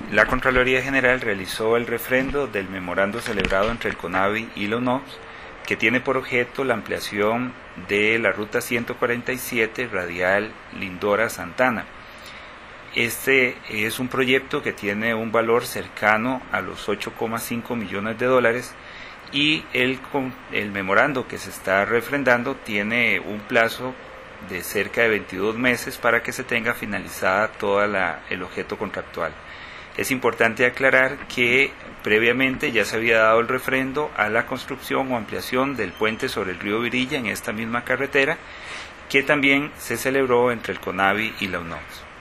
La Contraloría General realizó el refrendo del memorando celebrado entre el CONAVI y la UNOPS, que tiene por objeto la ampliación de la Ruta 147 radial Lindora-Santana. Este es un proyecto que tiene un valor cercano a los 8,5 millones de dólares y el memorando que se está refrendando tiene un plazo de cerca de 22 meses para que se tenga finalizada toda el objeto contractual. Es importante aclarar que previamente ya se había dado el refrendo a la construcción o ampliación del puente sobre el río Virilla en esta misma carretera, que también se celebró entre el CONAVI y la UNOPS.